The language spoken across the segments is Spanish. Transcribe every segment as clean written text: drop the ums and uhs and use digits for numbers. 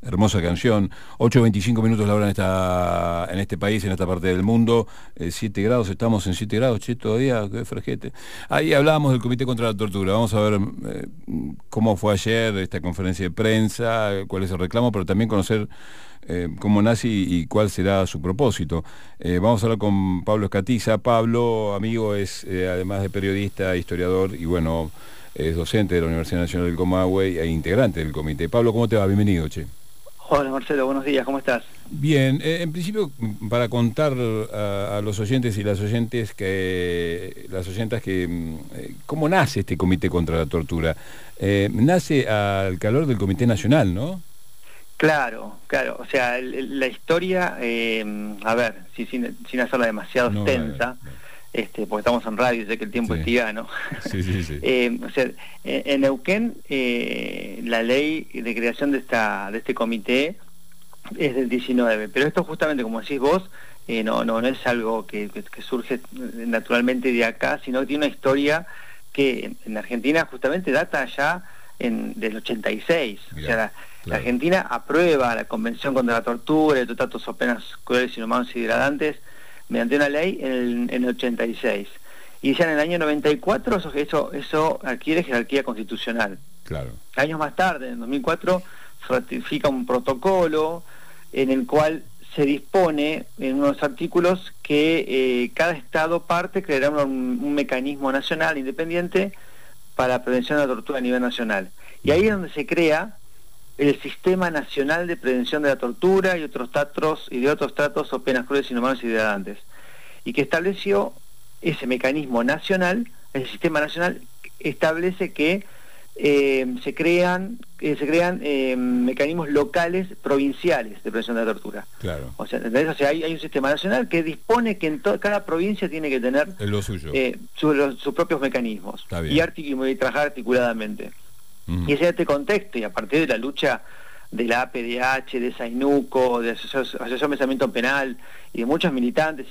Hermosa canción. 8:25 la hora en este país, en esta parte del mundo. 7 grados, estamos en 7 grados, che, todavía, qué fresquete. Ahí hablábamos del Comité contra la Tortura. Vamos a ver cómo fue ayer esta conferencia de prensa, cuál es el reclamo, pero también conocer cómo nace y cuál será su propósito. Vamos a hablar con Pablo Escatiza. Pablo, amigo, es además de periodista, historiador y bueno, es docente de la Universidad Nacional del Comahue e integrante del comité. Pablo, ¿cómo te va? Bienvenido, che. Hola Marcelo, buenos días, ¿cómo estás? Bien, en principio para contar a los oyentes y las oyentas que cómo nace este Comité contra la Tortura. Nace al calor del Comité Nacional, ¿no? Claro, o sea, la historia, a ver, sin hacerla demasiado extensa, porque estamos en radio y sé que el tiempo es tirano. Sí. O sea, en Neuquén, la ley de creación de este comité es del 19, pero esto justamente, como decís vos, no es algo que surge naturalmente de acá, sino que tiene una historia que en Argentina justamente data ya del 86. Mirá, o sea, la Argentina aprueba la Convención contra la Tortura y tratos o penas crueles, inhumanos y degradantes mediante una ley en el 86. Y ya en el año 94 eso adquiere jerarquía constitucional. Claro. Años más tarde, en 2004, se ratifica un protocolo en el cual se dispone en unos artículos que cada Estado parte creará un mecanismo nacional independiente para la prevención de la tortura a nivel nacional. Y ahí es donde se crea el Sistema Nacional de Prevención de la Tortura y de otros tratos o penas crueles, inhumanos y degradantes, y que estableció ese mecanismo nacional. El Sistema Nacional establece que se crean mecanismos locales, provinciales de prevención de la tortura. Claro. O sea, hay un Sistema Nacional que dispone que cada provincia tiene que tener lo suyo. Sus propios mecanismos y trabajar articuladamente. Y ese es este contexto, y a partir de la lucha de la APDH, de Sainuco, de Asociación de Pensamiento Penal y de muchos militantes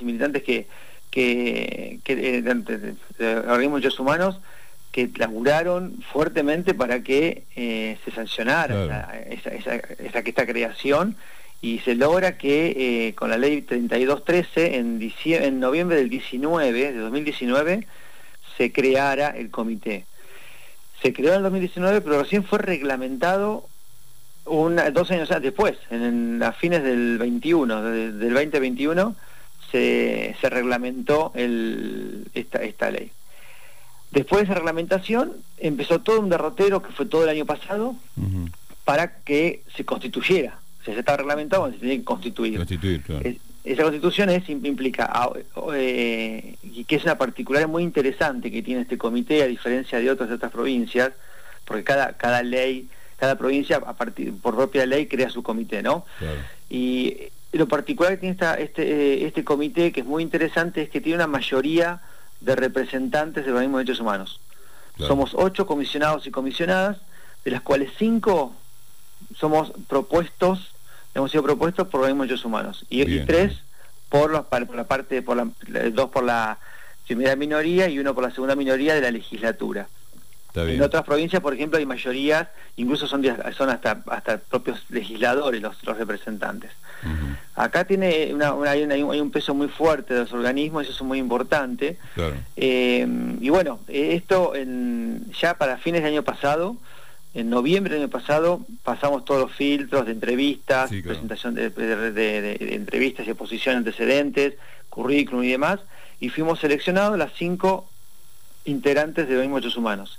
de organismos de derechos humanos que laburaron fuertemente para que se sancionara esta creación, y se logra que con la ley 3213 en noviembre de 2019 se creara el comité. Se creó en el 2019, pero recién fue reglamentado 2 años después, a fines del 2021, se reglamentó esta ley. Después de esa reglamentación empezó todo un derrotero que fue todo el año pasado para que se constituyera. O sea, se estaba reglamentado, se tenía que constituir. Claro. Esa constitución implica y que es una particular muy interesante que tiene este comité, a diferencia de otras provincias, porque cada provincia por propia ley crea su comité, ¿no? Claro. Y lo particular que tiene este comité, que es muy interesante, es que tiene una mayoría de representantes de organismos de derechos humanos. Claro. Somos 8 comisionados y comisionadas, de las cuales 5 hemos sido propuestos por organismos de derechos humanos, y 3 por la 2 por la primera minoría y 1 por la segunda minoría de la legislatura. En otras provincias, por ejemplo, hay mayorías, incluso son hasta propios legisladores los representantes. Acá hay un peso muy fuerte de los organismos, eso es muy importante. Claro. Y bueno, esto ya para fines del año pasado, en noviembre del año pasado, pasamos todos los filtros de entrevistas, presentación de entrevistas y exposición de antecedentes, currículum y demás, y fuimos seleccionados las 5 integrantes de organismos de derechos humanos.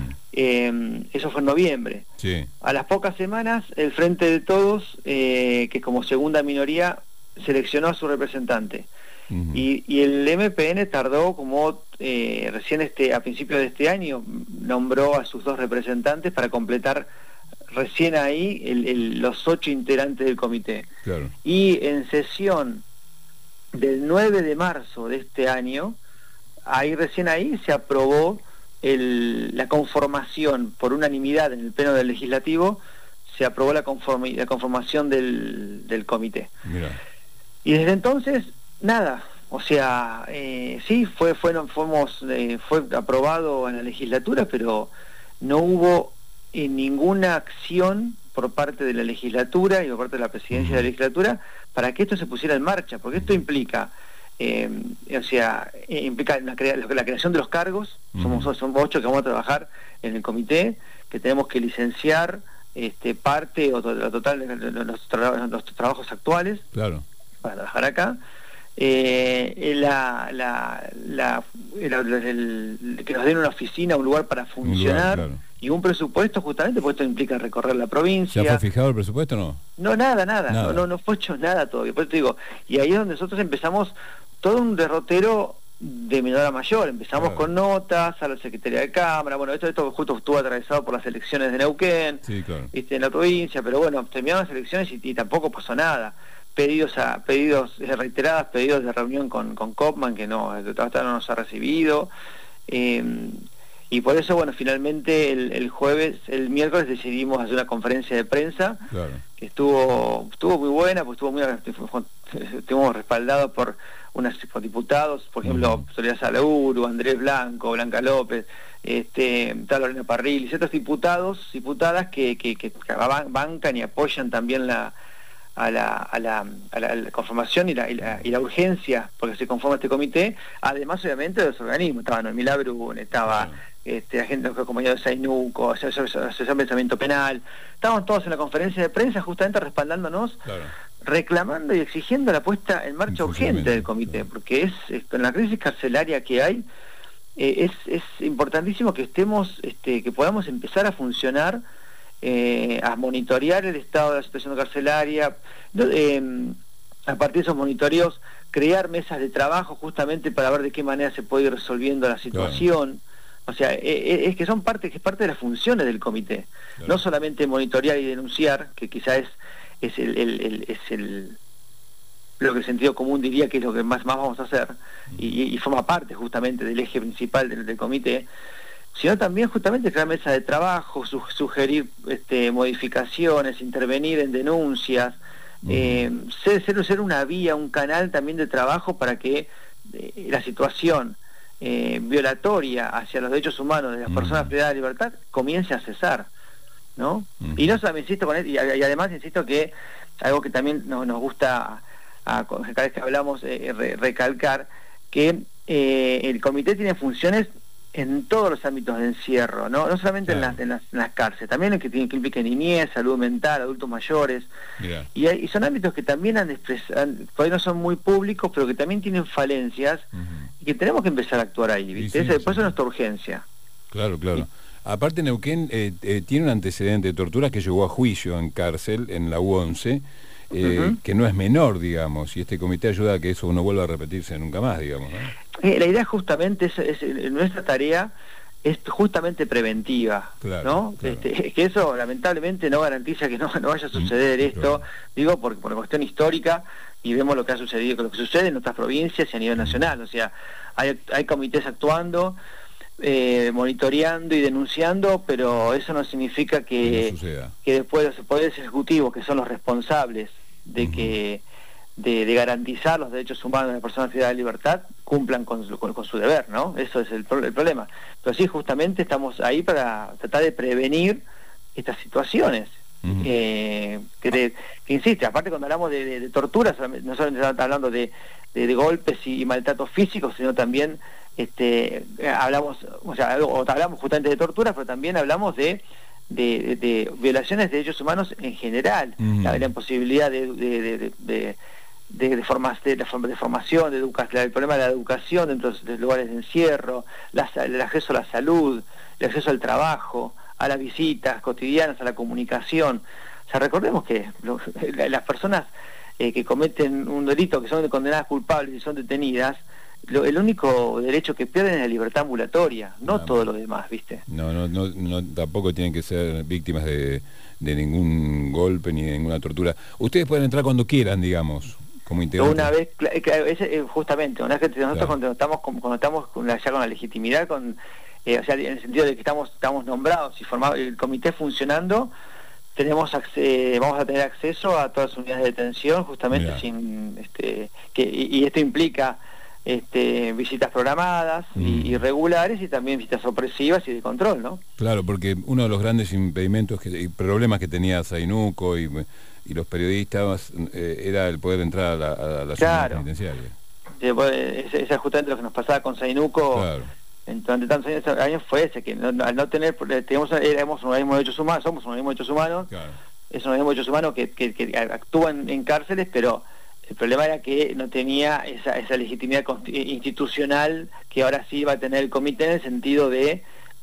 Eso fue en noviembre. Sí. A las pocas semanas, el Frente de Todos, que como segunda minoría, seleccionó a su representante. Y el MPN tardó recién a principios de este año, nombró a sus 2 representantes para completar recién ahí los 8 integrantes del comité. Claro. Y en sesión del 9 de marzo de este año, recién ahí se aprobó la conformación por unanimidad en el pleno del legislativo, se aprobó la conformación del comité. Mirá. Y desde entonces nada, o sea, sí fue aprobado en la legislatura, pero no hubo ninguna acción por parte de la legislatura y por parte de la presidencia de la legislatura para que esto se pusiera en marcha, porque esto implica implica la creación de los cargos. Somos 8 que vamos a trabajar en el comité, que tenemos que licenciar parte o la total de los trabajos actuales, claro, para trabajar acá. Que nos den una oficina, un lugar para funcionar, claro, y un presupuesto, justamente porque esto implica recorrer la provincia. ¿Ya fue fijado el presupuesto o no? No, nada. No fue hecho nada todavía. Por eso te digo, y ahí es donde nosotros empezamos todo un derrotero de menor a mayor. Empezamos con notas a la Secretaría de Cámara. Bueno, esto justo estuvo atravesado por las elecciones de Neuquén, sí, claro, en la provincia, pero bueno, terminaron las elecciones y tampoco pasó nada. Pedidos reiteradas, pedidos de reunión con Kopman, que hasta no nos ha recibido, y por eso, bueno, finalmente el miércoles decidimos hacer una conferencia de prensa, claro, que estuvo muy buena, pues estuvimos respaldados por diputados, por ejemplo, Soledad Salaburu, Andrés Blanco, Blanca López, Lorena Parrilli, ciertos diputadas que bancan y apoyan también a la conformación y la urgencia porque se conforma este comité, además obviamente de los organismos. Estaba Noemí Labrune, estaba la gente compañero de Sainuco, Asociación Pensamiento Penal. Estábamos todos en la conferencia de prensa justamente respaldándonos, claro, reclamando y exigiendo la puesta en marcha urgente del comité, claro, porque con la crisis carcelaria que hay, es importantísimo que estemos, que podamos empezar a funcionar, a monitorear el estado de la situación carcelaria, a partir de esos monitoreos crear mesas de trabajo justamente para ver de qué manera se puede ir resolviendo la situación. Claro. O sea, es que es parte de las funciones del comité, claro, no solamente monitorear y denunciar, que quizá es lo que el sentido común diría que es lo que más vamos a hacer, y forma parte justamente del eje principal del comité, sino también justamente crear mesas de trabajo, sugerir modificaciones, intervenir en denuncias, ser una vía, un canal también de trabajo para que la situación violatoria hacia los derechos humanos de las personas privadas de libertad comience a cesar, ¿no? Y no solamente insisto con esto, y además insisto que algo que también nos gusta cada vez que hablamos recalcar, que el comité tiene funciones en todos los ámbitos de encierro, no solamente claro, en las cárceles, también que implica niñez, salud mental, adultos mayores, y son ámbitos que también por ahí no son muy públicos, pero que también tienen falencias, y que tenemos que empezar a actuar ahí, ¿viste? Por eso es nuestra urgencia. Claro. Aparte Neuquén tiene un antecedente de torturas que llegó a juicio en cárcel, en la U11, que no es menor, digamos, y este comité ayuda a que eso no vuelva a repetirse nunca más, digamos, ¿no? La idea justamente nuestra tarea es justamente preventiva, claro, ¿no? Claro. Que eso lamentablemente no garantiza que no vaya a suceder esto, claro, digo por cuestión histórica, y vemos lo que ha sucedido, lo que sucede en otras provincias y a nivel nacional. O sea, hay comités actuando, monitoreando y denunciando, pero eso no significa que después los poderes ejecutivos, que son los responsables de garantizar los derechos humanos de las personas privadas de libertad, cumplan con su deber, ¿no? Eso es el problema. Pero sí, justamente estamos ahí para tratar de prevenir estas situaciones. Que insiste, aparte cuando hablamos de torturas, no solamente estamos hablando de golpes y maltratos físicos, sino también hablamos justamente de torturas, pero también hablamos de violaciones de derechos humanos en general, la imposibilidad de formación, el problema de la educación dentro de los lugares de encierro, el acceso a la salud, el acceso al trabajo, a las visitas cotidianas, a la comunicación. O sea, recordemos que las personas que cometen un delito, que son condenadas culpables y son detenidas, el único derecho que pierden es la libertad ambulatoria, no todo lo demás, ¿viste? No, tampoco tienen que ser víctimas de ningún golpe ni de ninguna tortura. Ustedes pueden entrar cuando quieran, digamos, como integrantes. Una vez, justamente, una vez que nosotros cuando estamos ya con la legitimidad, o sea, en el sentido de que estamos nombrados y formados, el comité funcionando, vamos a tener acceso a todas las unidades de detención, justamente y esto implica visitas programadas y irregulares, y también visitas sorpresivas y de control, ¿no? Claro, porque uno de los grandes impedimentos y problemas que tenía Zainuco y los periodistas era el poder entrar a la zona penitenciaria. Es justamente lo que nos pasaba con Zainuco. Claro. Durante tantos años fue ese, que al no tener, éramos un organismo de derechos humanos, somos un organismo de derechos humanos, claro. Es un organismo de derechos humanos que actúa en cárceles, pero el problema era que no tenía esa legitimidad institucional que ahora sí va a tener el comité, en el sentido de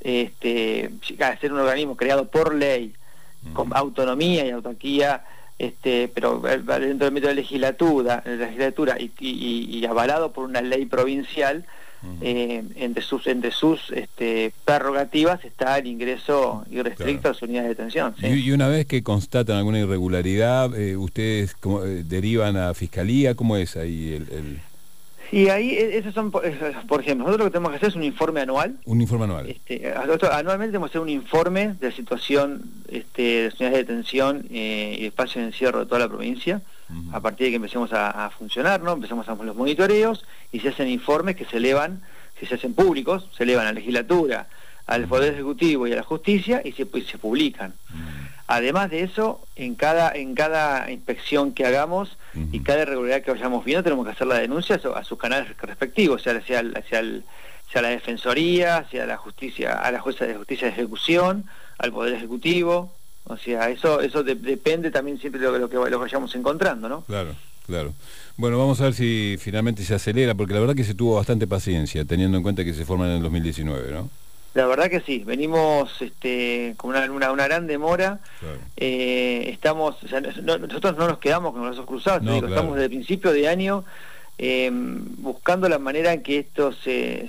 ser un organismo creado por ley, con autonomía y autarquía, pero dentro del método de la legislatura y avalado por una ley provincial. Entre sus prerrogativas está el ingreso irrestricto, claro, a las unidades de detención, ¿sí? Y una vez que constatan alguna irregularidad, ¿ustedes derivan a Fiscalía? ¿Cómo es ahí Sí, ahí esos son, por ejemplo, nosotros lo que tenemos que hacer es un informe anual. Un informe anual. Anualmente tenemos que hacer un informe de la situación de las unidades de detención y espacio de encierro de toda la provincia. A partir de que empecemos a funcionar, ¿no? Empezamos a hacer los monitoreos y se hacen informes que se elevan, que se hacen públicos, se elevan a la legislatura, al Poder Ejecutivo y a la Justicia, y se publican. Además de eso, en cada inspección que hagamos y cada irregularidad que vayamos viendo, tenemos que hacer la denuncia a sus canales respectivos, hacia la Defensoría, hacia la Justicia, a la Jueza de Justicia de Ejecución, al Poder Ejecutivo. O sea, eso depende también siempre de lo que vayamos encontrando, ¿no? Claro, claro. Bueno, vamos a ver si finalmente se acelera, porque la verdad que se tuvo bastante paciencia, teniendo en cuenta que se forman en el 2019, ¿no? La verdad que sí, venimos con una gran demora. Claro. Nosotros no nos quedamos con los brazos cruzados, claro. Estamos desde el principio de año buscando la manera en que esto se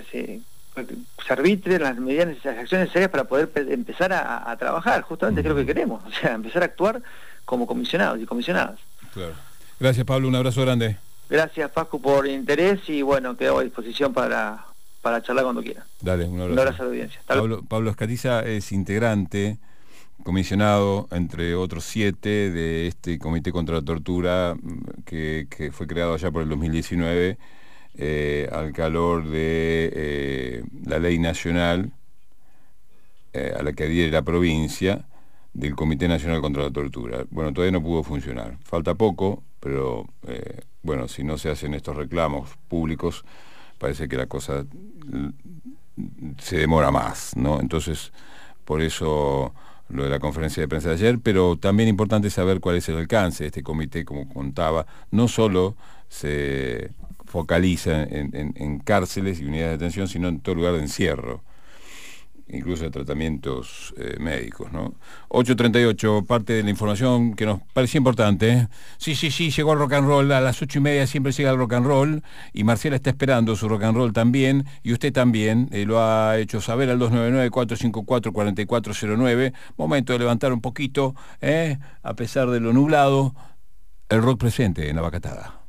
arbitre, las medidas, las acciones necesarias para poder empezar a trabajar, justamente que es lo que queremos, o sea, empezar a actuar como comisionados y comisionadas. Claro. Gracias, Pablo, un abrazo grande. Gracias, Pascu, por el interés, y bueno, quedo a disposición para charlar cuando quiera. Dale, un abrazo. Un abrazo a la audiencia. Pablo Escatiza es integrante, comisionado, entre otros 7, de este Comité contra la Tortura, que fue creado allá por el 2019, al calor de la ley nacional a la que adhiere la provincia, del Comité Nacional contra la Tortura. Bueno, todavía no pudo funcionar. Falta poco, pero bueno, si no se hacen estos reclamos públicos, parece que la cosa se demora más, ¿no? Entonces, por eso lo de la conferencia de prensa de ayer, pero también importante saber cuál es el alcance de este comité, como contaba. No solo se focaliza en cárceles y unidades de detención, sino en todo lugar de encierro, incluso de tratamientos médicos, ¿no? 8:38, parte de la información que nos parecía importante, ¿eh? Sí, llegó el rock and roll, a las 8:30 siempre llega el rock and roll, y Marcela está esperando su rock and roll también, y usted también lo ha hecho saber al 299-454-4409, momento de levantar un poquito, a pesar de lo nublado, el rock presente en la Vacatada.